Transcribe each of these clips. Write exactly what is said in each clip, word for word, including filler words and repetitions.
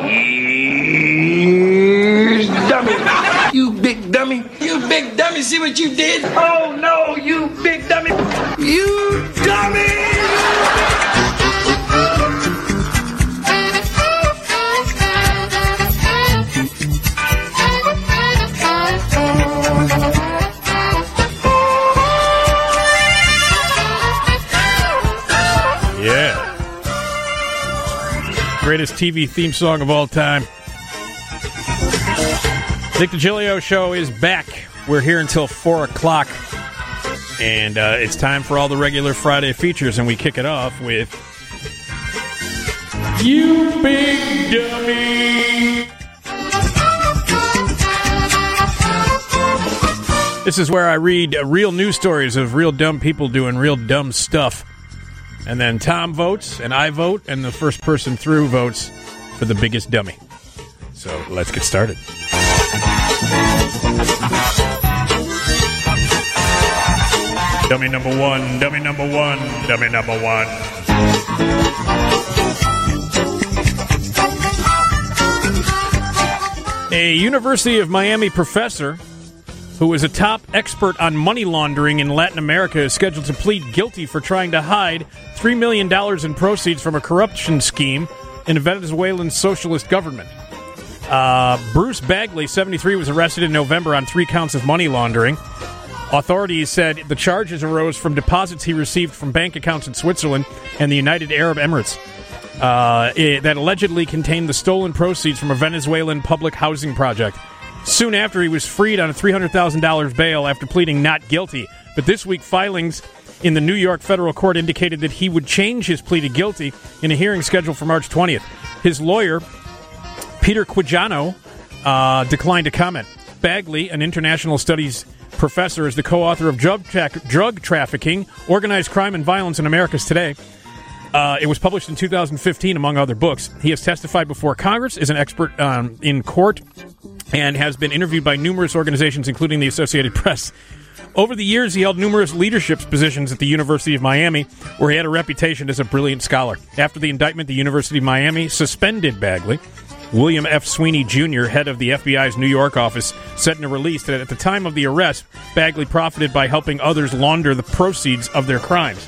Here's dummy. You big dummy. You big dummy. See what you did? Oh, no, you big dummy. You dummy. Yeah. Greatest T V theme song of all time. Nick DiGilio Show is back. We're here until four o'clock. And uh, it's time for all the regular Friday features, and we kick it off with You Big Dummy. This is where I read uh, real news stories of real dumb people doing real dumb stuff. And then Tom votes, and I vote, and the first person through votes for the biggest dummy. So let's get started. Dummy number one, dummy number one, dummy number one. A University of Miami professor who is a top expert on money laundering in Latin America is scheduled to plead guilty for trying to hide three million dollars in proceeds from a corruption scheme in a Venezuelan socialist government. Uh, Bruce Bagley, seventy-three, was arrested in November on three counts of money laundering. Authorities said the charges arose from deposits he received from bank accounts in Switzerland and the United Arab Emirates uh, it, that allegedly contained the stolen proceeds from a Venezuelan public housing project. Soon after, he was freed on a three hundred thousand dollars bail after pleading not guilty. But this week, filings in the New York federal court indicated that he would change his plea to guilty in a hearing scheduled for March twentieth. His lawyer, Peter Quijano, uh, declined to comment. Bagley, an international studies professor, is the co-author of Drug, tra- Drug Trafficking, Organized Crime and Violence in Americas Today. Uh, it was published in two thousand fifteen, among other books. He has testified before Congress, is an expert um, in court, and has been interviewed by numerous organizations, including the Associated Press. Over the years, he held numerous leadership positions at the University of Miami, where he had a reputation as a brilliant scholar. After the indictment, the University of Miami suspended Bagley. William F. Sweeney, Junior, head of the F B I's New York office, said in a release that at the time of the arrest, Bagley profited by helping others launder the proceeds of their crimes.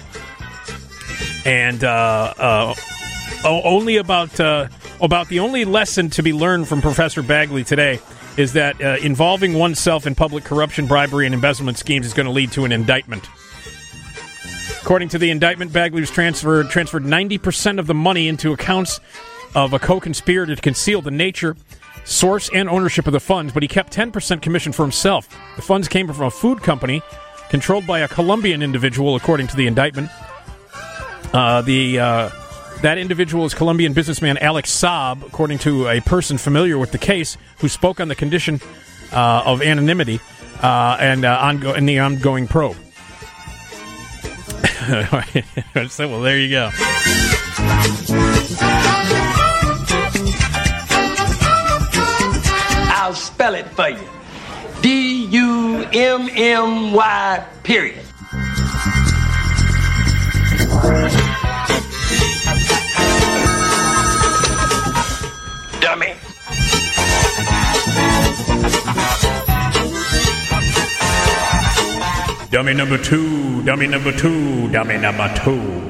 And uh, uh, only about uh, about the only lesson to be learned from Professor Bagley today is that uh, involving oneself in public corruption, bribery, and embezzlement schemes is going to lead to an indictment. According to the indictment, Bagley was transferred transferred ninety percent of the money into accounts of a co-conspirator to conceal the nature, source, and ownership of the funds, but he kept ten percent commission for himself. The funds came from a food company controlled by a Colombian individual, according to the indictment. Uh, the uh, that individual is Colombian businessman Alex Saab, according to a person familiar with the case, who spoke on the condition uh, of anonymity uh, and uh, ongo- in the ongoing probe. So, well, there you go. I'll spell it for you. D U M M Y period. Dummy. Dummy number two, dummy number two, dummy number two.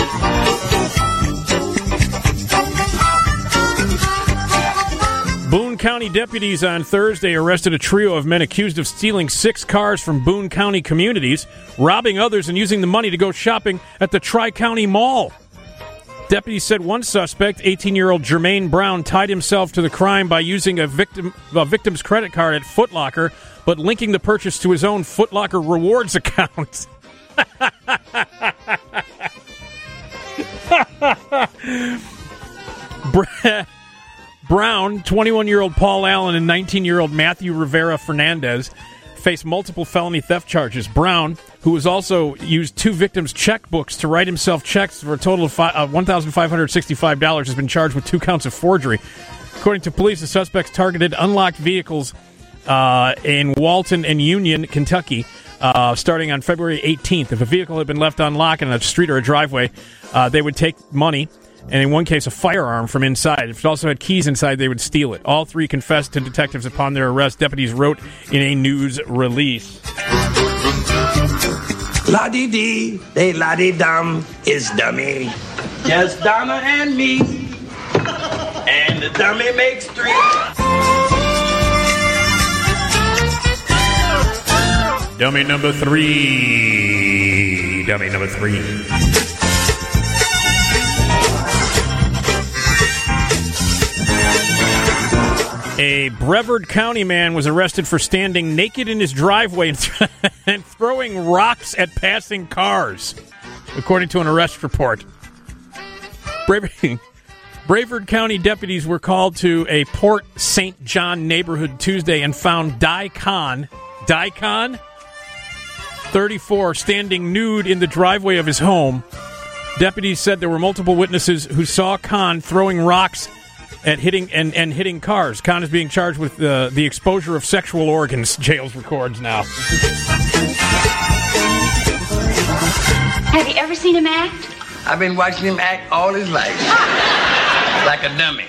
Boone County deputies on Thursday arrested a trio of men accused of stealing six cars from Boone County communities, robbing others, and using the money to go shopping at the Tri-County Mall. Deputies said one suspect, eighteen-year-old Jermaine Brown, tied himself to the crime by using a victim a victim's credit card at Foot Locker, but linking the purchase to his own Foot Locker rewards account. Brown, twenty-one-year-old Paul Allen, and nineteen-year-old Matthew Rivera Fernandez face multiple felony theft charges. Brown, who has also used two victims' checkbooks to write himself checks for a total of uh, one thousand five hundred sixty-five dollars, has been charged with two counts of forgery. According to police, the suspects targeted unlocked vehicles uh, in Walton and Union, Kentucky, uh, starting on February eighteenth. If a vehicle had been left unlocked in a street or a driveway, uh, they would take money and in one case, a firearm from inside. If it also had keys inside, they would steal it. All three confessed to detectives upon their arrest, deputies wrote in a news release. La-dee-dee, they la-dee-dum, is dummy. Just Donna and me, and the dummy makes three. Dummy number three. Dummy number three. A Brevard County man was arrested for standing naked in his driveway and, th- and throwing rocks at passing cars, according to an arrest report. Brevard, Brevard County deputies were called to a Port Saint John neighborhood Tuesday and found Di Khan, Di Khan, thirty-four, standing nude in the driveway of his home. Deputies said there were multiple witnesses who saw Khan throwing rocks at hitting and, and hitting cars. Khan is being charged with uh, the exposure of sexual organs, Jails records now. Have you ever seen him act? I've been watching him act all his life. Like a dummy.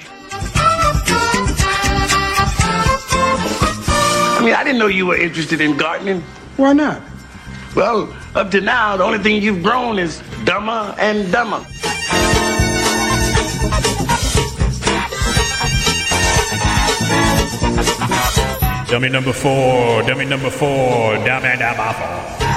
I mean, I didn't know you were interested in gardening. Why not? Well, up to now, the only thing you've grown is dumber and dumber. Dummy number four, dummy number four, dummy number four.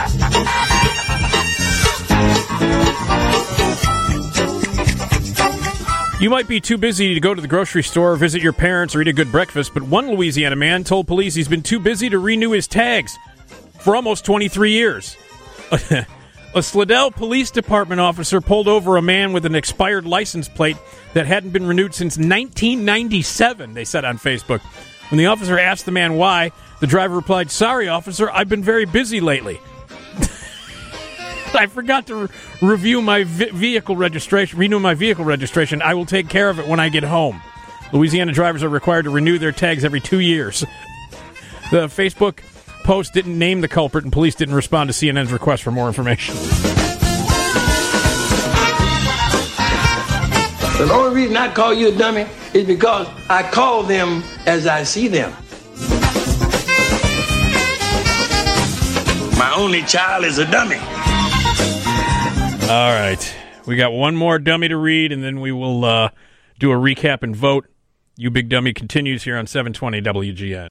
You might be too busy to go to the grocery store, visit your parents, or eat a good breakfast, but one Louisiana man told police he's been too busy to renew his tags for almost twenty-three years. A Slidell Police Department officer pulled over a man with an expired license plate that hadn't been renewed since nineteen ninety-seven, they said on Facebook. When the officer asked the man why, the driver replied, "Sorry, officer, I've been very busy lately. I forgot to re- review my vi- vehicle registration, renew my vehicle registration. I will take care of it when I get home." Louisiana drivers are required to renew their tags every two years. The Facebook post didn't name the culprit, and police didn't respond to C N N's request for more information. The only reason I call you a dummy is because I call them as I see them. My only child is a dummy. All right. We got one more dummy to read, and then we will uh, do a recap and vote. You Big Dummy continues here on seven twenty W G N.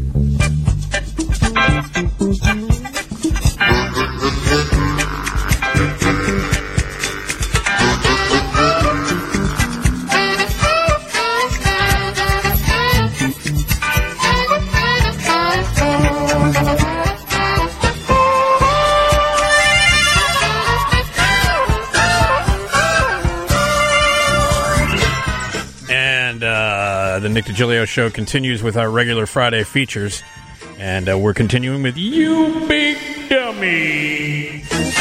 The Nick DiGilio Show continues with our regular Friday features, and uh, we're continuing with You Big Dummy.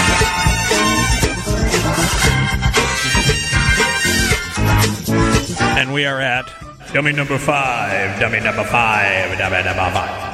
And we are at dummy number five, dummy number five, dummy number five.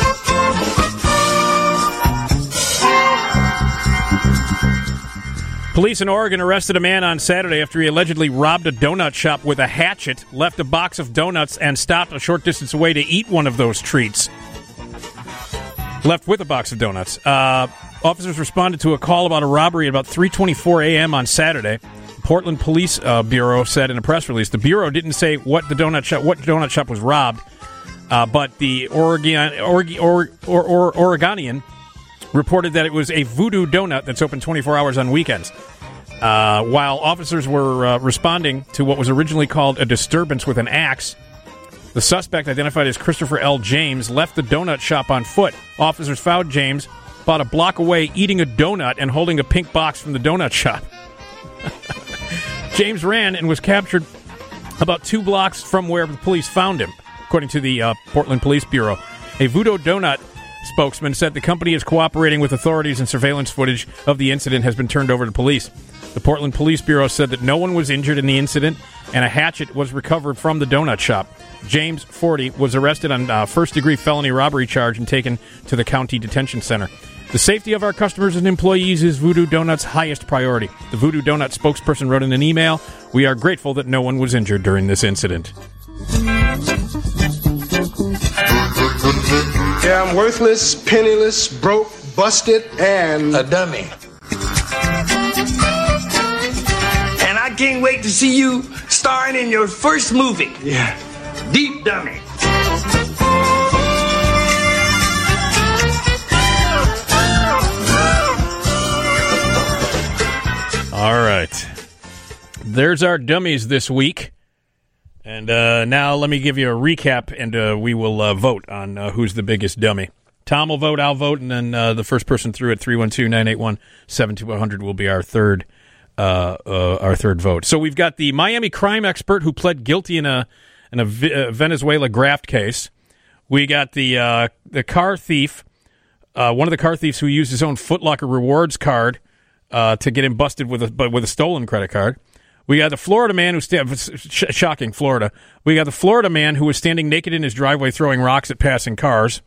Police in Oregon arrested a man on Saturday after he allegedly robbed a donut shop with a hatchet, left a box of donuts, and stopped a short distance away to eat one of those treats. Left with a box of donuts. Uh, officers responded to a call about a robbery at about three twenty-four a.m. on Saturday. Portland Police uh, Bureau said in a press release. The Bureau didn't say what the donut shop, what donut shop was robbed, uh, but the Oregon, Oregon, or, or, or, Oregonian reported that it was a Voodoo Donut that's open twenty-four hours on weekends. Uh, while officers were uh, responding to what was originally called a disturbance with an axe, the suspect, identified as Christopher L. James, left the donut shop on foot. Officers found James about a block away eating a donut and holding a pink box from the donut shop. James ran and was captured about two blocks from where the police found him, according to the uh, Portland Police Bureau. A Voodoo Donut spokesman said the company is cooperating with authorities and surveillance footage of the incident has been turned over to police. The Portland Police Bureau said that no one was injured in the incident and a hatchet was recovered from the donut shop. James, forty, was arrested on a first-degree felony robbery charge and taken to the county detention center. The safety of our customers and employees is Voodoo Donuts' highest priority. The Voodoo Donut spokesperson wrote in an email, "We are grateful that no one was injured during this incident." Yeah, I'm worthless, penniless, broke, busted, and a dummy. And I can't wait to see you starring in your first movie. Yeah. Deep Dummy. All right. There's our dummies this week. And uh, now let me give you a recap, and uh, we will uh, vote on uh, who's the biggest dummy. Tom will vote, I'll vote, and then uh, the first person through at three one two, nine eight one, seven two zero zero will be our third uh, uh, our third vote. So we've got the Miami crime expert who pled guilty in a in a v- uh, Venezuela graft case. We got the uh, the car thief, uh, one of the car thieves who used his own Foot Locker rewards card uh, to get him busted with a with a stolen credit card. We got the Florida man who sta- sh- shocking Florida. We got the Florida man who was standing naked in his driveway throwing rocks at passing cars.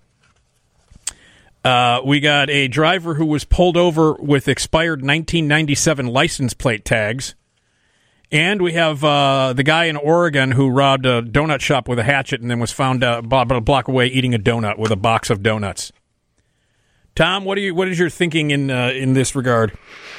Uh, we got a driver who was pulled over with expired nineteen ninety-seven license plate tags. And we have uh, the guy in Oregon who robbed a donut shop with a hatchet and then was found uh, about a block away eating a donut with a box of donuts. Tom, what are you? What is your thinking in uh, in this regard?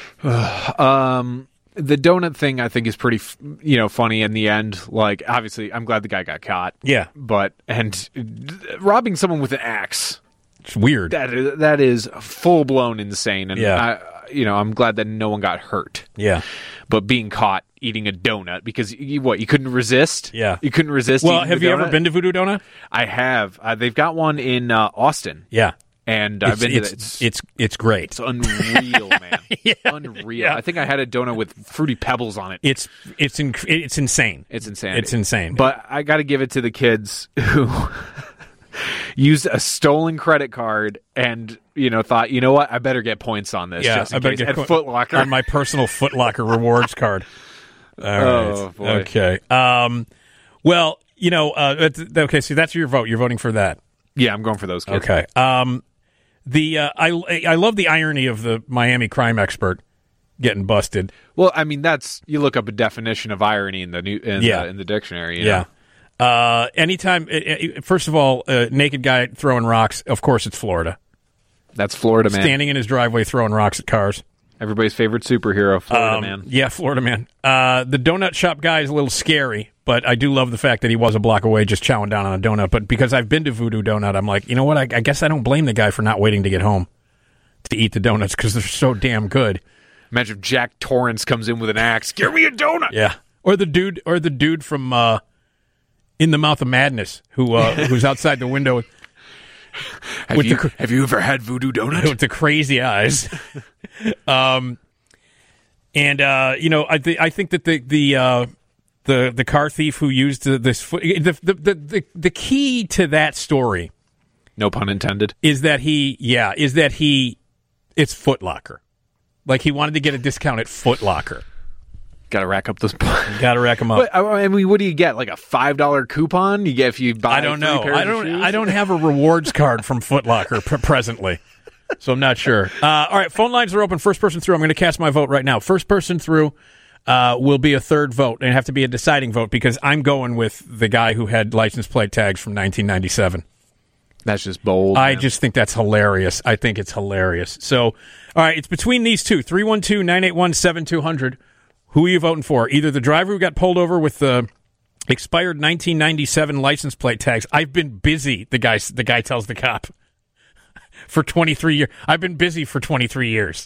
um, the donut thing I think is pretty, f- you know, funny in the end. Like, obviously, I'm glad the guy got caught. Yeah, but and d- robbing someone with an axe, it's weird. That is, that is full blown insane. And yeah. I, you know, I'm glad that no one got hurt. Yeah, but being caught eating a donut because you, what you couldn't resist. Yeah, you couldn't resist. Well, have you donut? ever been to Voodoo Donut? I have. Uh, they've got one in uh, Austin. Yeah. And it's, I've been it's, to it's, it's it's great. It's unreal, man. yeah, unreal. Yeah. I think I had a donut with Fruity Pebbles on it. It's it's inc- it's insane. It's insane. It's insane. But I got to give it to the kids who used a stolen credit card and you know thought, you know what, I better get points on this. Yeah, just in I better case. get at co- Foot Locker on my personal Foot Locker rewards card. All right. Oh boy. Okay. Um. Well, you know. Uh. That's, okay. So that's your vote. You're voting for that. Yeah, I'm going for those kids. Okay. Um. The uh, I I love the irony of the Miami crime expert getting busted. Well, I mean that's you look up a definition of irony in the new in, yeah. the, in the dictionary. You yeah. know? Uh. Anytime. Uh, first of all, uh, naked guy throwing rocks. Of course, it's Florida. That's Florida man. Standing in his driveway throwing rocks at cars. Everybody's favorite superhero, Florida um, man. Yeah, Florida man. Uh, the donut shop guy is a little scary, but I do love the fact that he was a block away just chowing down on a donut. But because I've been to Voodoo Donut, I'm like, you know what? I, I guess I don't blame the guy for not waiting to get home to eat the donuts because they're so damn good. Imagine if Jack Torrance comes in with an axe. Give me a donut. Yeah. Or the dude, or the dude from uh, In the Mouth of Madness who uh, who's outside the window. Have, with you, the, have you ever had Voodoo Donut? With the crazy eyes. um, and uh, you know, I th- I think that the the uh, the the car thief who used the, this foot, the, the the the the key to that story, no pun intended, is that he yeah is that he it's Foot Locker, like he wanted to get a discount at Foot Locker. Got to rack up those. Got to rack them up. But, I mean, what do you get? Like a five dollar coupon? You get if you buy. I don't know. Pairs I don't. Of shoes? I don't have a rewards card from Foot Locker pr- presently, so I'm not sure. Uh, all right, phone lines are open. First person through. I'm going to cast my vote right now. First person through uh, will be a third vote, and have to be a deciding vote because I'm going with the guy who had license plate tags from nineteen ninety-seven. That's just bold. I man. just think that's hilarious. I think it's hilarious. So, all right, it's between these two: three one two, nine eight one, seven two zero zero. Who are you voting for? Either the driver who got pulled over with the expired nineteen ninety-seven license plate tags. I've been busy, the guy, the guy tells the cop, for twenty-three years. I've been busy for twenty-three years.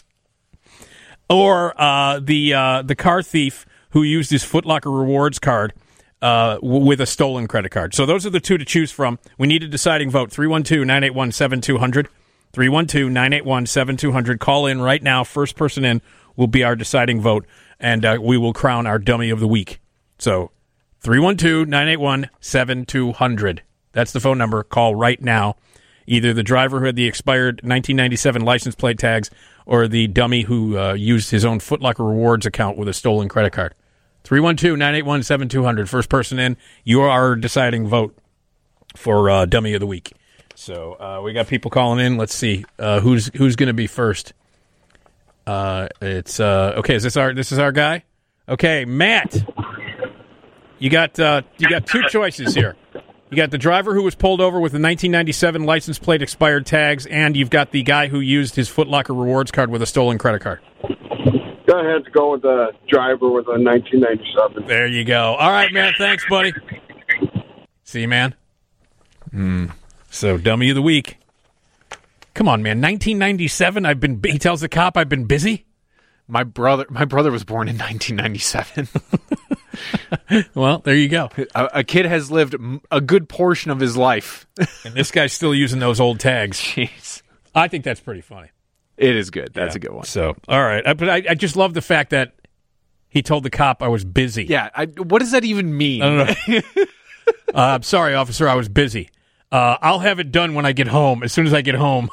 Or uh, the uh, the car thief who used his Foot Locker rewards card uh, w- with a stolen credit card. So those are the two to choose from. We need a deciding vote. three one two, nine eight one, seven two zero zero. three one two, nine eight one, seven two zero zero. Call in right now. First person in will be our deciding vote. And uh, we will crown our dummy of the week. So, three one two, nine eight one, seven two zero zero. That's the phone number. Call right now. Either the driver who had the expired nineteen ninety-seven license plate tags or the dummy who uh, used his own Foot Locker rewards account with a stolen credit card. three one two, nine eight one, seven two zero zero. First person in. You are our deciding vote for uh, dummy of the week. So uh, we got people calling in. Let's see uh, who's who's going to be first. Uh, it's uh, okay. Is this our this is our guy? Okay, Matt. You got uh, you got two choices here. You got the driver who was pulled over with the nineteen ninety-seven license plate expired tags, and you've got the guy who used his Foot Locker rewards card with a stolen credit card. Go ahead to go with the driver with a nineteen ninety-seven. There you go. All right, man. Thanks, buddy. See you, man. Mm. So, dummy of the week. Come on, man. nineteen ninety-seven. I've been. He tells the cop I've been busy. My brother, my brother was born in nineteen ninety-seven. Well, there you go. A, a kid has lived a good portion of his life, and this guy's still using those old tags. Jeez, I think that's pretty funny. It is good. That's yeah. a good one. So, all right, I, but I, I just love the fact that he told the cop I was busy. Yeah, I, what does that even mean? I don't know. uh, I'm sorry, officer. I was busy. Uh, I'll have it done when I get home. As soon as I get home.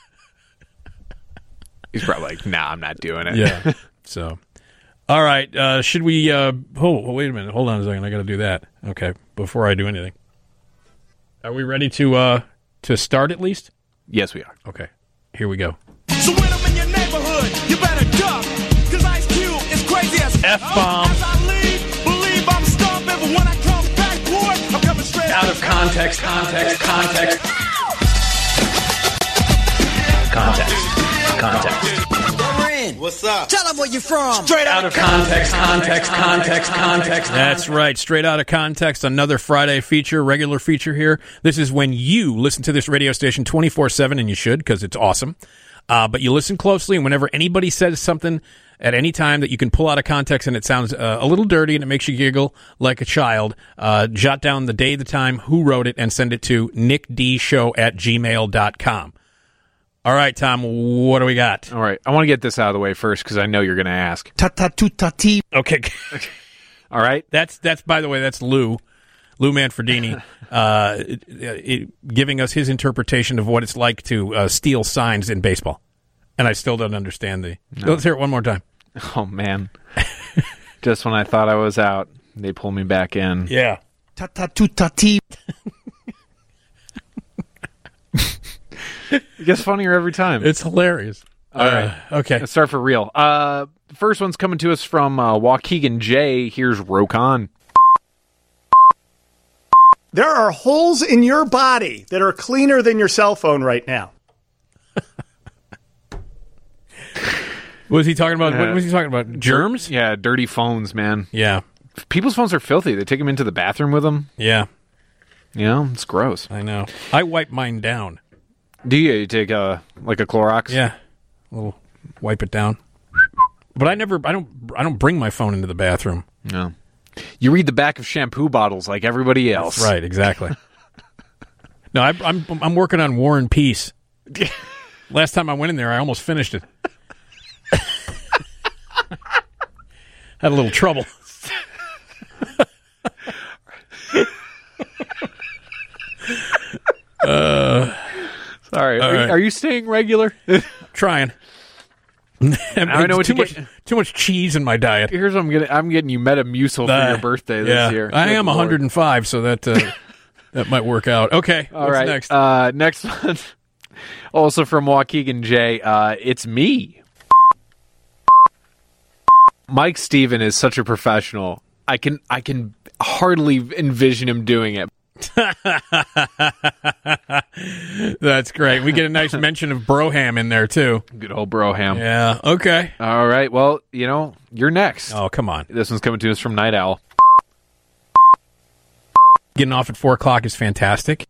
He's probably like, "Nah, I'm not doing it." Yeah. So. All right, uh, should we... Uh, oh, wait a minute. Hold on a second. I got to do that. Okay, before I do anything. Are we ready to uh, to start at least? Yes, we are. Okay, here we go. So when I'm in your neighborhood, you better duck, because Ice Cube is crazy as F-bomb. As I leave, believe I'm stomping, but when I come back, boy, I'm coming straight Out of context, context, context. Context, context. What's up? Tell them where you're from. Straight out of context, context, context, context. That's right. Straight out of context. Another Friday feature, regular feature here. This is when you listen to this radio station twenty-four seven, and you should, because it's awesome. Uh, but you listen closely, and whenever anybody says something at any time that you can pull out of context and it sounds uh, a little dirty and it makes you giggle like a child, uh, jot down the day, the time, who wrote it, and send it to nickdshow at gmail dot com. All right, Tom, what do we got? All right, I want to get this out of the way first because I know you're going to ask. Ta-ta-tu-ta-ti. Okay. All right? That's, that's by the way, that's Lou, Lou Manfredini, uh, it, it, giving us his interpretation of what it's like to uh, steal signs in baseball. And I still don't understand the... No. Let's hear it one more time. Oh, man. Just when I thought I was out, they pull me back in. Yeah. Ta-ta-tu-ta-ti. It gets funnier every time. It's hilarious. All uh, right. Okay. Let's start for real. Uh, the first one's coming to us from uh, Waukegan J. Here's Rokan. There are holes in your body that are cleaner than your cell phone right now. What was he talking about? What was he talking about? Germs? Yeah, dirty phones, man. Yeah. People's phones are filthy. They take them into the bathroom with them. Yeah. You know, it's gross. I know. I wipe mine down. Do you? You take a, like a Clorox? Yeah. A little wipe it down. But I never, I don't, I don't bring my phone into the bathroom. No. You read the back of shampoo bottles like everybody else. That's right, exactly. No, I, I'm, I'm working on War and Peace. Last time I went in there, I almost finished it. Had a little trouble. uh, Sorry. Are, right. you, are you staying regular? Trying. I know what too you much. get. Too much cheese in my diet. Here's what I'm getting. I'm getting you Metamucil for uh, your birthday this yeah. year. I Good am Lord. one hundred five, so that uh, that might work out. Okay. All what's right. Next. Uh, next one. Also from Waukegan J. Uh, it's me. Mike Steven is such a professional. I can I can hardly envision him doing it. That's great. We get a nice mention of Broham in there too. Good old Broham. Yeah. Okay. All right. Well, you know, you're next. Oh, come on. This one's coming to us from Night Owl. Getting off at four o'clock is fantastic.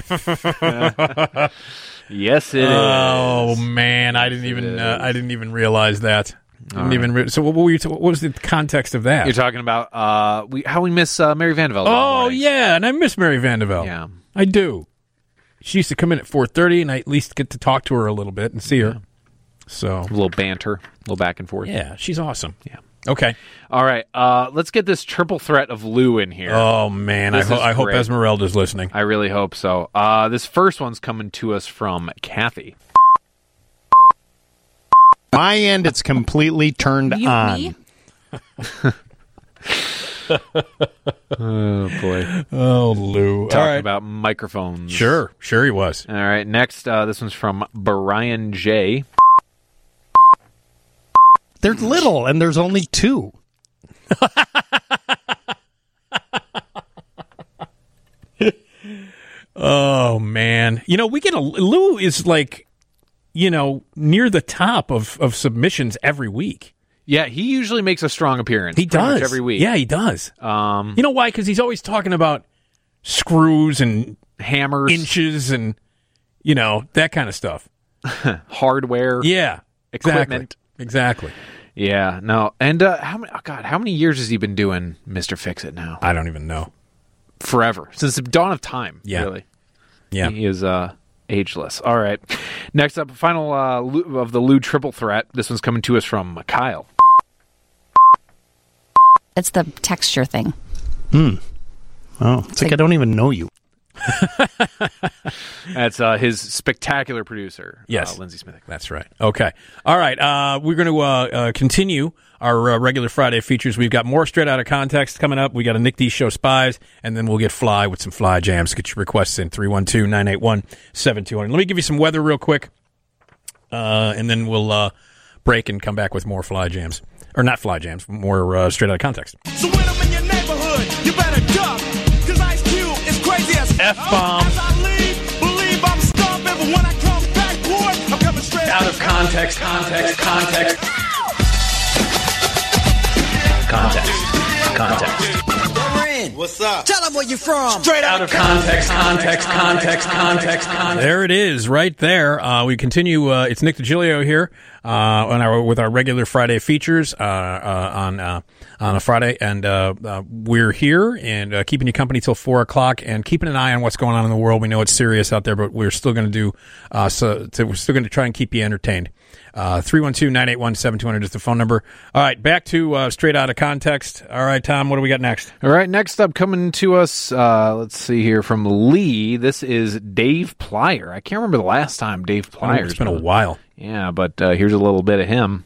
Yes, it oh, is. Oh man, I didn't yes, even uh, I didn't even realize that. Didn't right. even re- so what, were you t- what was the context of that? You're talking about uh, we how we miss uh, Mary Vandevelde. Oh yeah, and I miss Mary Vandevelde. Yeah, I do. She used to come in at four thirty, and I at least get to talk to her a little bit and see her. Yeah. So a little banter, a little back and forth. Yeah, she's awesome. Yeah. Okay. All right. Uh, let's get this triple threat of Lou in here. Oh man, I, ho- I hope Esmeralda's listening. I really hope so. Uh, this first one's coming to us from Kathy. My end, it's completely turned you, on. Me? Oh, boy. Oh, Lou. Talking All right. about microphones. Sure. Sure he was. All right. Next, uh, this one's from Brian J. They're little, and there's only two. Oh, man. You know, we get a... Lou is like, you know, near the top of, of submissions every week. Yeah, he usually makes a strong appearance. He pretty much does. every week. Yeah, he does. Um, You know why? Because he's always talking about screws and hammers, inches and, you know, that kind of stuff. hardware, Yeah. equipment. Exactly. exactly. Yeah, no. And uh, how many? Oh God, how many years has he been doing Mister Fix-It now? I don't even know. Forever, since the dawn of time. Yeah. Really. Yeah. He is uh, ageless. All right. Next up, final uh, Lou- of the Lou triple threat. This one's coming to us from Kyle. It's the texture thing. Oh, it's like I don't even know you. That's uh, his spectacular producer, Yes. uh, Lindsay Smith. That's right. Okay. All right. Uh, we're going to uh, uh, continue our uh, regular Friday features. We've got more Straight Out of Context coming up. We got a Nick D Show Spies, and then we'll get Fly with some Fly Jams. Get your requests in three one two, nine eight one, seven two zero zero. Let me give you some weather real quick, uh, and then we'll uh, break and come back with more Fly Jams. Or not Fly Jams, more uh, Straight Out of Context. So when I'm in your neighborhood, you better duck, cause Ice Cube is crazy as F-bomb. As I leave, believe I'm stomping, but when I come back, boy, I'm coming straight Out of context, context, context. Context, context. What's up? Tell them where you're from. Straight out of context, context, context, context, context. There it is, right there. Uh, we continue. Uh, it's Nick DiGilio here uh, on our, with our regular Friday features uh, uh, on uh, on a Friday, and uh, uh, we're here and uh, keeping you company till four o'clock, and keeping an eye on what's going on in the world. We know it's serious out there, but we're still going to do. Uh, so to, we're still going to try and keep you entertained. Uh, three one two, nine eight one, seven two zero zero is the phone number. All right, back to uh, Straight Out of Context. All right, Tom, what do we got next? All right, next up coming to us, uh, let's see here, from Lee, this is Dave Plyer. I can't remember the last time Dave Plyer. It's been a while. Yeah, but uh, here's a little bit of him.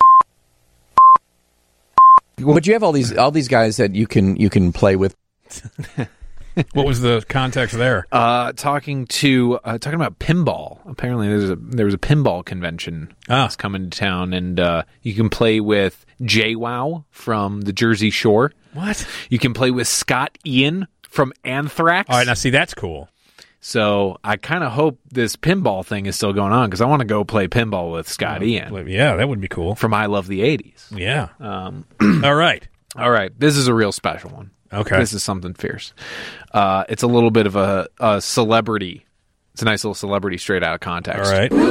But you have all these all these guys that you can you can play with. What was the context there? Uh, talking to uh, talking about pinball. Apparently, there's a there was a pinball convention Ah. that's coming to town, and uh, you can play with JWoww from the Jersey Shore. What? You can play with Scott Ian from Anthrax. All right, now see, that's cool. So I kind of hope this pinball thing is still going on, because I want to go play pinball with Scott Ian Yeah, that would be cool. from I Love the eighties. Yeah. Um, All right. all right, this is a real special one. Okay. This is something fierce. Uh, it's a little bit of a, a celebrity. It's a nice little celebrity straight out of context. All right.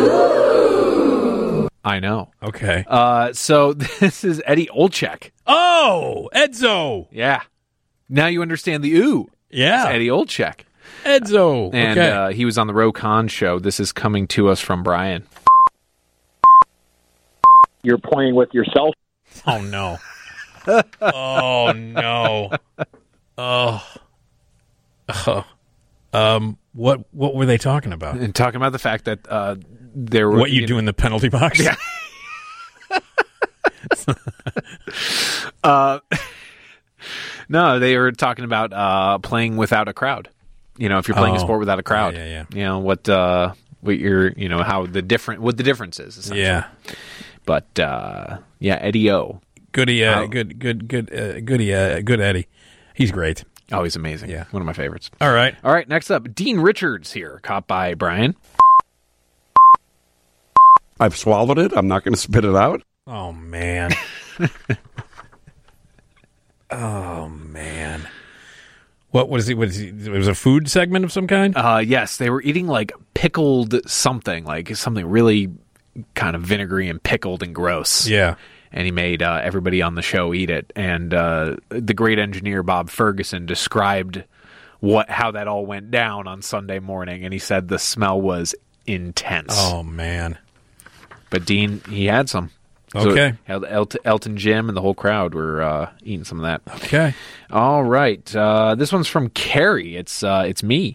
I know. Okay. Uh, so this is Eddie Olczyk. Oh, Edzo. Yeah. Now you understand the ooh. Yeah. It's Eddie Olczyk. Edzo. And okay. uh, he was on the Ro Khan show. This is coming to us from Brian. You're playing with yourself. Oh, no. Oh, no. Oh. Oh. Um, what what were they talking about? And talking about the fact that uh, there were... What you, you do know, in the penalty box? Yeah. uh, no, they were talking about uh, playing without a crowd. You know, if you're playing Oh. a sport without a crowd. Yeah, yeah, yeah. You know, what, uh, what you're, you know, how the different, what the difference is, essentially. Yeah. But, uh, yeah, Eddie O. Goody, uh, Oh. good, good, good, uh, goody, uh, good Eddie. He's great. Oh, he's amazing. Yeah. One of my favorites. All right. All right, next up, Dean Richards here, caught by Brian. I've swallowed it. I'm not going to spit it out. Oh, man. Oh, man. What was it? Was it, it was a food segment of some kind? Uh, yes, they were eating like pickled something, like something really kind of vinegary and pickled and gross. Yeah. And he made uh, everybody on the show eat it. And uh, the great engineer Bob Ferguson described what how that all went down on Sunday morning, and he said the smell was intense. Oh, man. But Dean, he had some. Okay. So Elton, Elton Jim and the whole crowd were uh, eating some of that. Okay. All right. Uh, this one's from Carrie. It's uh, it's me.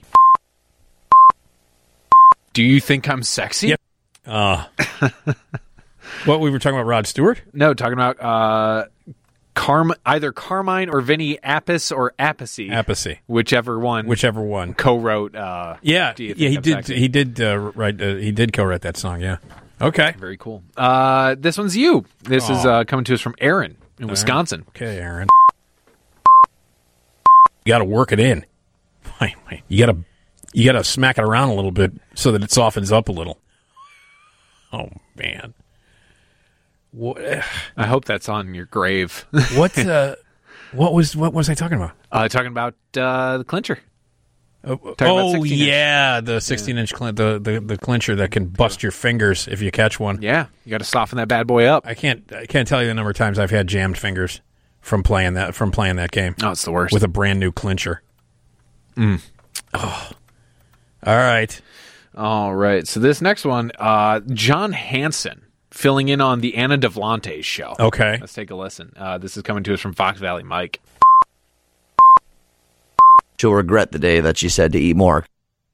Do you think I'm sexy? Yep. Uh, what, we were talking about Rod Stewart? No, talking about uh, Carm either Carmine or Vinny Appice or Appice. Appice. Whichever one. Whichever one. Co-wrote. Uh, yeah, Do You Think yeah, he I'm did. Sexy? He did uh, write. Uh, he did co-write that song. Yeah. Okay. Very cool. Uh, this one's you. This is Oh. uh, coming to us from Aaron in Wisconsin. Okay, Aaron. You got to work it in. Wait, wait. You got to. You got to smack it around a little bit so that it softens up a little. Oh man. What? I hope that's on your grave. What? Uh, what was? What was I talking about? Uh, talking about uh, the clincher. Oh, Talking about oh sixteen inch. yeah, the sixteen inch clin- the, the the clincher that can bust your fingers if you catch one. Yeah, you got to soften that bad boy up. I can't. I can't tell you the number of times I've had jammed fingers from playing that from playing that game. Oh, it's the worst. With a brand new clincher. Mm. Oh. All right. All right. So this next one, uh, John Hanson filling in on the Anna Devlante show. Okay. Let's take a listen. Uh, this is coming to us from Fox Valley Mike. She'll regret the day that she said to eat more.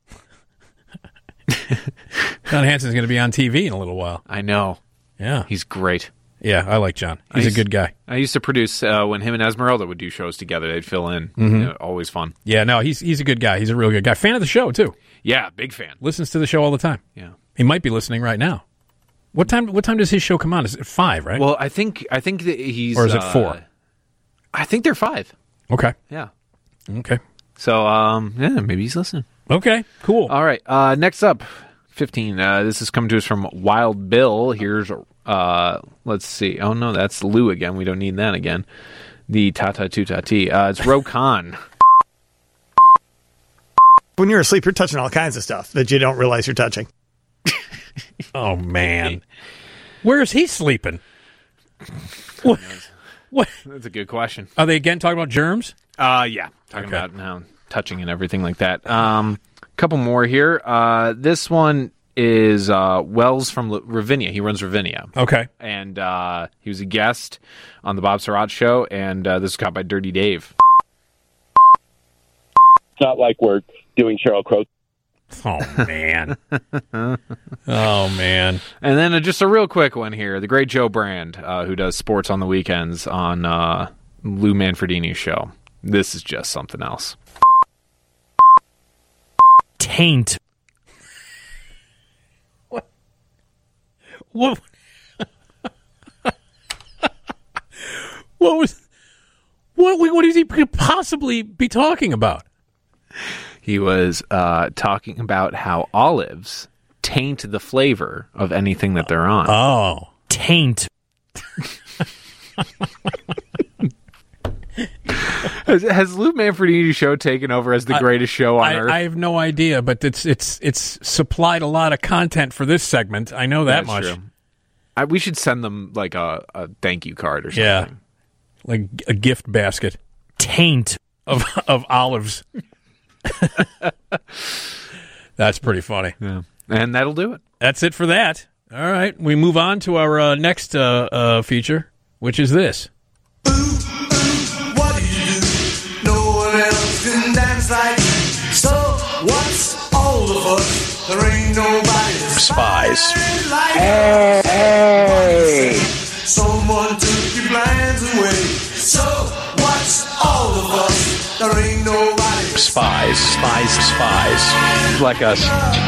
John Hanson's going to be on T V in a little while. I know. Yeah. He's great. Yeah, I like John. He's I a used- good guy. I used to produce uh, when him and Esmeralda would do shows together. They'd fill in. Mhm. You know, always fun. Yeah, no, he's he's a good guy. He's a real good guy. Fan of the show too. Yeah, big fan. Listens to the show all the time. Yeah. He might be listening right now. What time? What time does his show come on? Is it five? Right? Well, I think I think that he's or is it uh, four? I think they're five. Okay. Yeah. Okay. So um, yeah, maybe he's listening. Okay. Cool. All right. Uh, next up, fifteen. Uh, this is coming to us from Wild Bill. Here's uh, let's see. Oh no, that's Lou again. We don't need that again. The Tata Tutati. Uh, it's Ro Khan. When you're asleep, you're touching all kinds of stuff that you don't realize you're touching. Oh man, where's he sleeping? What? What? That's a good question. Are they again talking about germs? Uh, yeah, talking Okay. about now touching and everything like that. Um, a couple more here. Uh, this one is uh, Wells from L- Ravinia. He runs Ravinia. Okay. And uh, he was a guest on the Bob Surratt show, and uh, this was caught by Dirty Dave. It's not like we're doing Sheryl Crow. Oh man. Oh man. And then uh, just a real quick one here. The great Joe Brand, uh, who does sports on the weekends on uh, Lou Manfredini's show. This is just something else. Taint. What? What? What was? What? What is he could possibly be talking about? He was uh, talking about how olives taint the flavor of anything that they're on. Oh, taint. has, has Lou Manfredini's show taken over as the greatest show on I, earth? I have no idea, but it's it's it's supplied a lot of content for this segment. I know that That's much. true. I, we should send them like a, a thank you card or something. Yeah, like a gift basket. Taint of of olives. That's pretty funny. Yeah. And that'll do it. That's it for that. All right. We move on to our uh, next uh, uh, feature, which is this. What do you do? No one else can dance like you. So what's all of us? There ain't nobody Spies. like Hey, hey. someone took your plans away. So what's all of us? There ain't nobody Spies. Spies. Spies. Like us.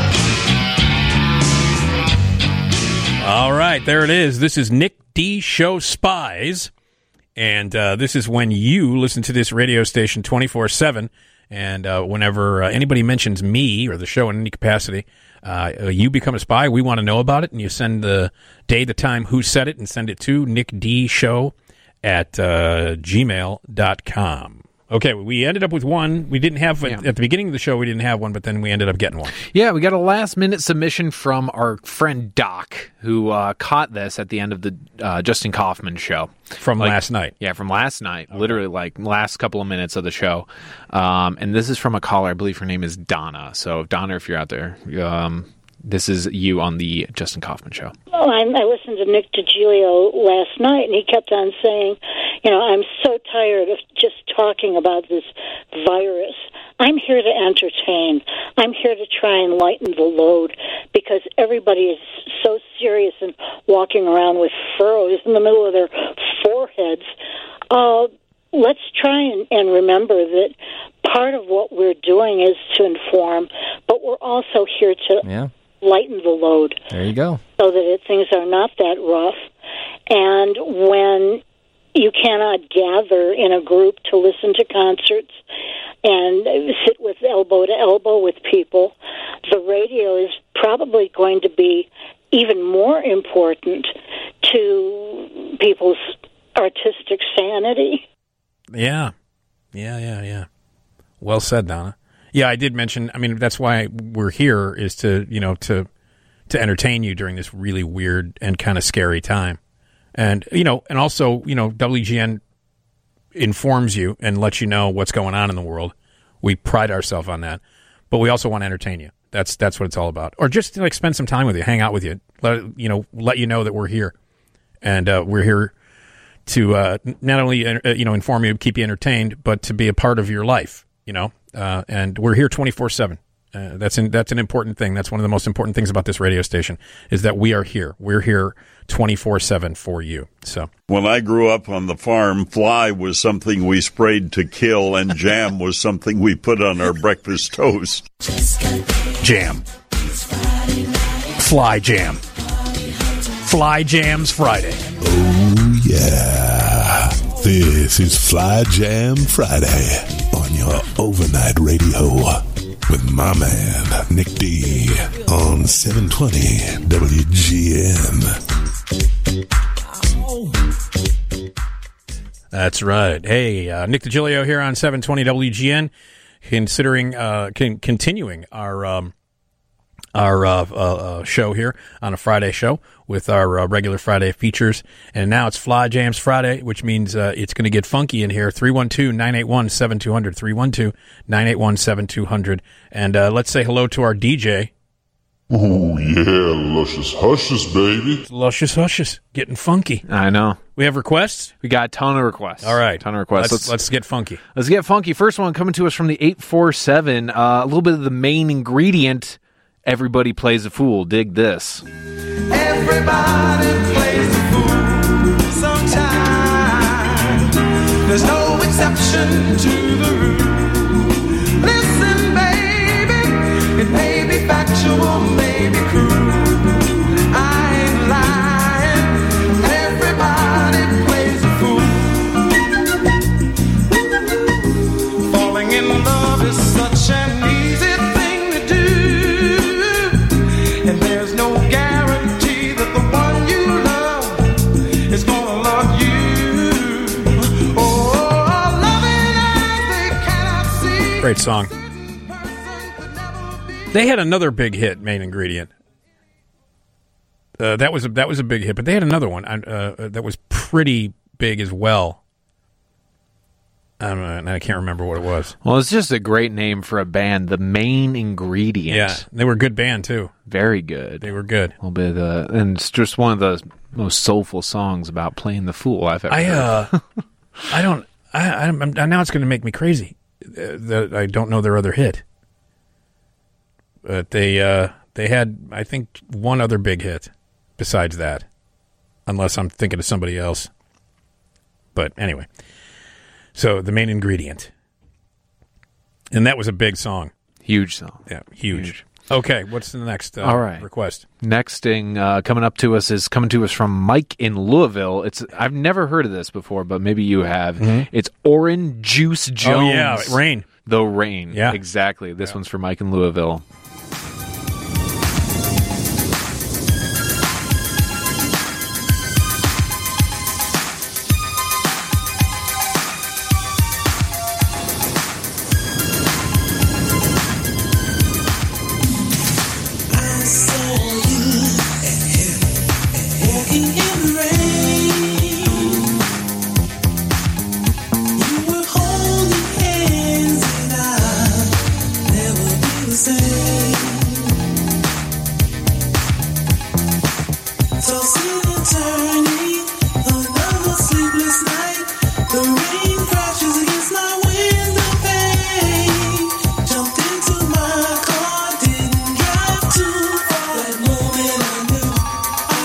All right, there it is. This is Nick D. Show Spies. And uh, this is when you listen to this radio station twenty-four seven. And uh, whenever uh, anybody mentions me or the show in any capacity, uh, you become a spy. We want to know about it. And you send the day, the time, who said it, and send it to Nick D. Show at uh, gmail dot com. Okay, we ended up with one. We didn't have, Yeah. at the beginning of the show, we didn't have one, but then we ended up getting one. Yeah, we got a last minute submission from our friend Doc, who uh, caught this at the end of the uh, Justin Kaufman show. From Like- last night. Yeah, from last night. Literally, like, last couple of minutes of the show. Um, and this is from a caller. I believe her name is Donna. So, Donna, if you're out there, um, this is you on the Justin Kaufman show. Well, I'm, I listened to Nick DiGilio last night, and he kept on saying, you know, I'm so tired of just talking about this virus. I'm here to entertain. I'm here to try and lighten the load because everybody is so serious and walking around with furrows in the middle of their foreheads. Uh, let's try and, and remember that part of what we're doing is to inform, but we're also here to yeah. lighten the load. There you go. So that it, things are not that rough. And when you cannot gather in a group to listen to concerts and sit with elbow to elbow with people, the radio is probably going to be even more important to people's artistic sanity. Yeah. Yeah, yeah, yeah. Well said, Donna. Yeah, I did mention, I mean, that's why we're here, is to, you know, to to entertain you during this really weird and kind of scary time. And, you know, and also, you know, W G N informs you and lets you know what's going on in the world. We pride ourselves on that. But we also want to entertain you. That's that's what it's all about. Or just, like, spend some time with you, hang out with you, let, you know, let you know that we're here. And uh, we're here to uh, not only, uh, you know, inform you, keep you entertained, but to be a part of your life, you know. Uh, and we're here twenty-four seven. Uh, that's an, that's an important thing. That's one of the most important things about this radio station, is that we are here. We're here twenty-four seven for you. So when I grew up on the farm, fly was something we sprayed to kill, and jam was something we put on our breakfast toast. Jam. Fly jam. Fly Jams Friday. Oh, yeah. This is Fly Jam Friday on your overnight radio with my man, Nick D, on seven twenty W G N. That's right. Hey, uh, Nick DiGilio here on seven twenty W G N, considering uh, con- continuing our um, our uh, uh, uh, show here on a Friday show with our uh, regular Friday features. And now it's Fly Jams Friday, which means uh, it's going to get funky in here. three one two, nine eight one, seven two zero zero, three one two, nine eight one, seven two zero zero. And uh, let's say hello to our D J. Oh, yeah, luscious hushes, baby. Luscious hushes, getting funky. I know. We have requests? We got a ton of requests. All right. ton of requests. Let's, Let's, let's get funky. Let's get funky. First one coming to us from the eight four seven. Uh, a little bit of the main ingredient. Everybody plays a fool. Dig this. Everybody plays a fool sometimes. There's no exception to the rule. Listen, baby, it may be factual, may be cruel. I ain't lying. Everybody plays a fool. Falling in love is such an easy thing to do. And there's no guarantee that the one you love is gonna love you. Oh, loving eyes they cannot see. Great song. They had another big hit, Main Ingredient. Uh, that was a, that was a big hit, but they had another one uh, uh, that was pretty big as well. I don't know, and I can't remember what it was. Well, it's just a great name for a band. The Main Ingredient. Yeah, they were a good band too. Very good. They were good. A little bit, uh, and it's just one of the most soulful songs about playing the fool I've ever I, heard. Uh, I don't. I, I'm, I'm now it's going to make me crazy uh, that I don't know their other hit. But they uh, they had, I think, one other big hit besides that, unless I'm thinking of somebody else. But anyway, so the Main Ingredient, and that was a big song, huge song, yeah, huge. huge. Okay, what's the next uh, All right. request? Next thing uh, coming up to us is coming to us from Mike in Louisville. It's I've never heard of this before, but maybe you have. Mm-hmm. It's Orange Juice Jones. Oh yeah, Rain. The Rain. Yeah, exactly. This yeah. one's for Mike in Louisville. I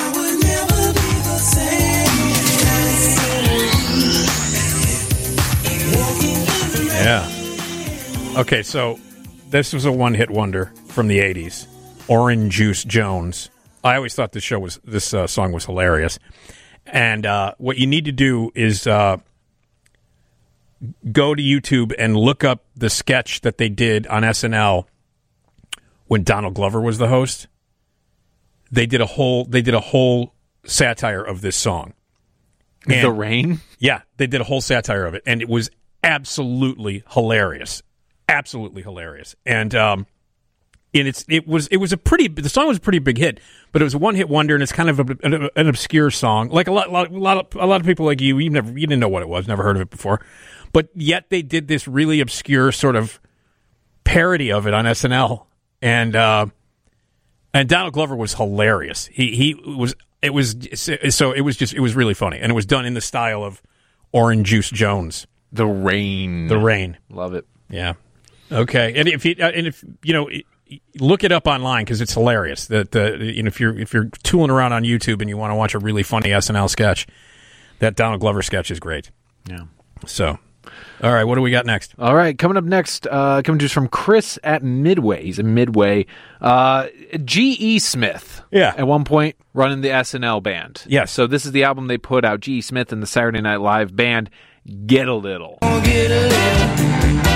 Okay, so this was a one-hit wonder from the eighties. Orange Juice Jones. I always thought this show was this uh, song was hilarious. And uh, what you need to do is uh, go to YouTube and look up the sketch that they did on S N L when Donald Glover was the host. They did a whole they did a whole satire of this song. And, The Rain? Yeah, they did a whole satire of it, and it was absolutely hilarious. Absolutely hilarious. And um, and it's it was it was a pretty the song was a pretty big hit, but it was a one hit wonder, and it's kind of a, an, an obscure song. Like a lot, lot, lot of a lot of people like you, you never you didn't know what it was, never heard of it before, but yet they did this really obscure sort of parody of it on S N L, and uh, and Donald Glover was hilarious. He he was it was so it was just it was really funny, and it was done in the style of Orange Juice Jones. The Rain. The Rain. Love it. Yeah. Okay, and if you uh, and if you know, look it up online because it's hilarious. That the you know if you're if you're tooling around on YouTube and you want to watch a really funny S N L sketch, that Donald Glover sketch is great. Yeah. So, all right, what do we got next? All right, coming up next, uh, coming to us from Chris at Midway. He's in Midway. Uh, G E. Smith. Yeah. At one point, running the S N L band. Yes. So this is the album they put out. G E. Smith and the Saturday Night Live band. Get a Little. Get a little.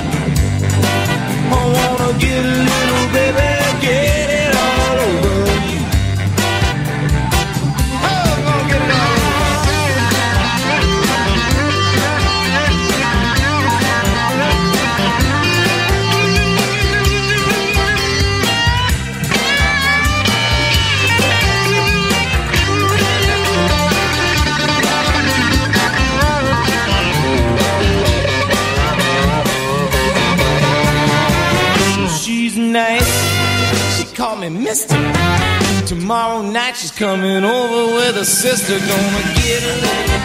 I wanna get a little, baby, get it all over you. Oh, I'm gonna get it all. She's nice, she call me Mister. Tomorrow night she's coming over with her sister. Gonna get a little.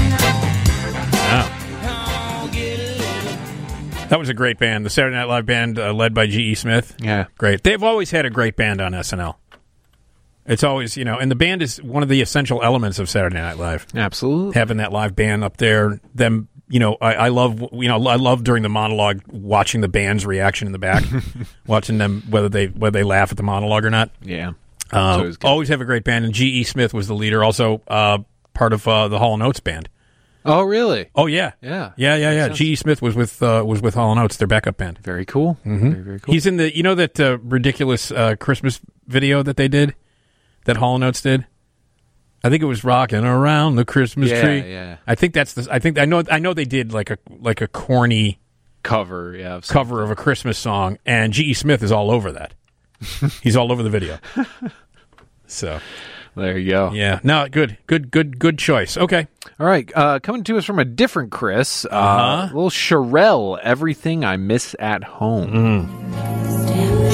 Wow. That was a great band. The Saturday Night Live band uh, led by G E. Smith. Yeah. Great. They've always had a great band on S N L. It's always, you know, and the band is one of the essential elements of Saturday Night Live. Absolutely. Having that live band up there, them, you know, I, I love, you know, I love during the monologue watching the band's reaction in the back, watching them whether they whether they laugh at the monologue or not. Yeah. Uh, always, always have a great band, and G E. Smith was the leader, also uh, part of uh, the Hall and Oates band. Oh, really? Oh, yeah, Yeah. yeah, yeah, yeah. G E. Smith was with uh, was with Hall and Oates, their backup band. Very cool. Mm-hmm. Very, very cool. He's in the, you know, that uh, ridiculous uh, Christmas video that they did, that Hall and Oates did. I think it was "Rocking Around the Christmas Yeah, Tree." yeah. I think that's the. I think I know. I know they did like a like a corny cover. Yeah. Of cover of a Christmas song, and G E. Smith is all over that. He's all over the video. So there you go. Yeah. No. Good. Good. Good. Good choice. Okay. All right. Uh, coming to us from a different Chris. Uh, Uh-huh. Little Sherelle. Everything I Miss at Home. Mm.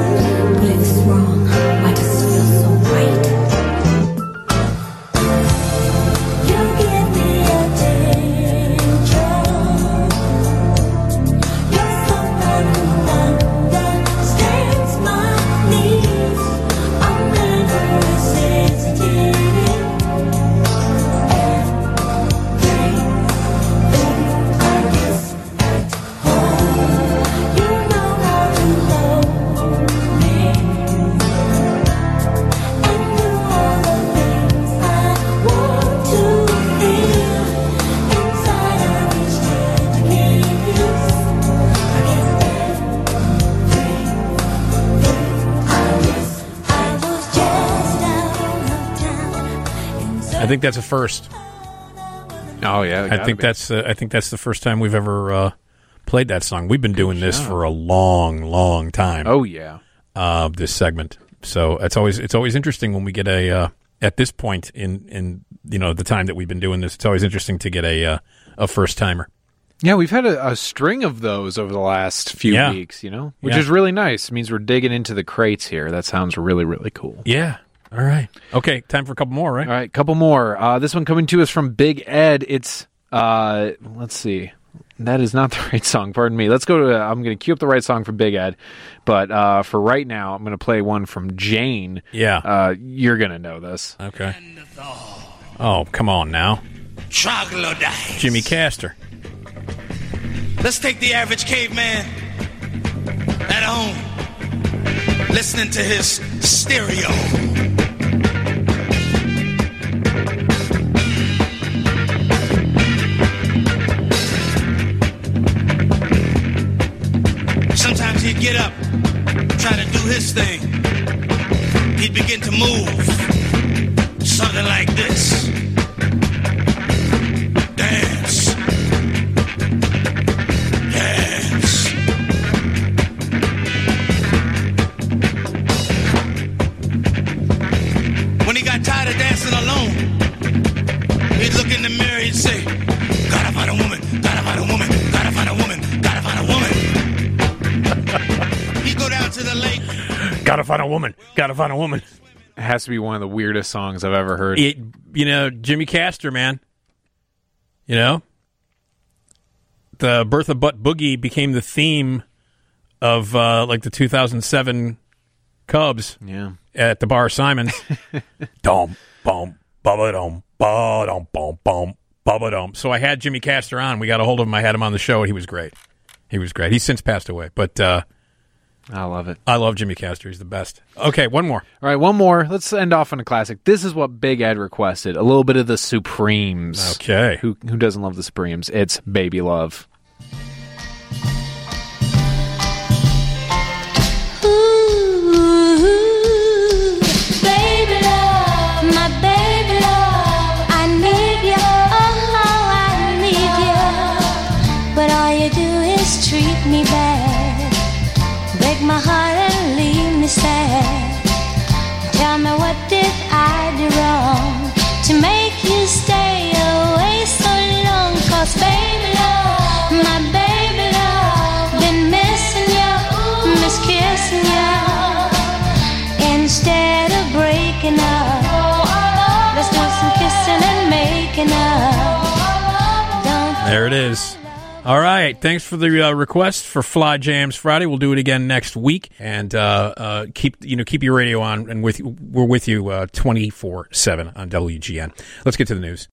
I think that's a first. Oh yeah, I think be. that's uh, I think that's the first time we've ever uh, played that song. We've been doing this for a long, long time. Oh yeah, uh, this segment. So it's always it's always interesting when we get a uh, at this point in, in you know the time that we've been doing this. It's always interesting to get a uh, a first timer. Yeah, we've had a, a string of those over the last few Yeah. weeks. You know, which Yeah. is really nice. It means we're digging into the crates here. That sounds really really cool. Yeah. All right. Okay, time for a couple more, right? All right, couple more. Uh, this one coming to us from Big Ed. It's, uh, let's see. That is not the right song. Pardon me. Let's go to, uh, I'm going to cue up the right song from Big Ed. But uh, for right now, I'm going to play one from Jane. Yeah. Uh, you're going to know this. Okay. Oh, come on now. Troglodytes. Jimmy Castor. Let's take the average caveman at home, listening to his stereo. Sometimes he'd get up, try to do his thing. He'd begin to move, something like this. Dance. Dance. When he got tired of dancing alone, he'd look in the mirror, he'd say, gotta find a woman, gotta find a woman, gotta find a woman, gotta find a woman. He'd go down to the lake. Gotta find a woman. Gotta find a woman. It has to be one of the weirdest songs I've ever heard. It, you know, Jimmy Castor, man. You know? The Bertha Butt Boogie became the theme of, uh, like, the two thousand seven Cubs. Yeah. At the Bar Simons. Dom, bom, bubba dom, ba dom, bom, bom, bubba dom. So I had Jimmy Castor on. We got a hold of him. I had him on the show, and he was great. He was great. He's since passed away, but uh, I love it. I love Jimmy Castor. He's the best. Okay, one more. All right, one more. Let's end off on a classic. This is what Big Ed requested. A little bit of the Supremes. Okay. Who who doesn't love the Supremes? It's Baby Love. Treat me bad, break my heart and leave me sad. Tell me, what did I do wrong to make you stay away so long? 'Cause baby love, my baby love, been missing you, miss kissing you. Instead of breaking up, let's do some kissing and making up. Don't There it is. All right. Thanks for the uh, request for Fly Jams Friday. We'll do it again next week, and uh, uh, keep you know keep your radio on, and with we're with you uh, twenty-four seven on W G N. Let's get to the news.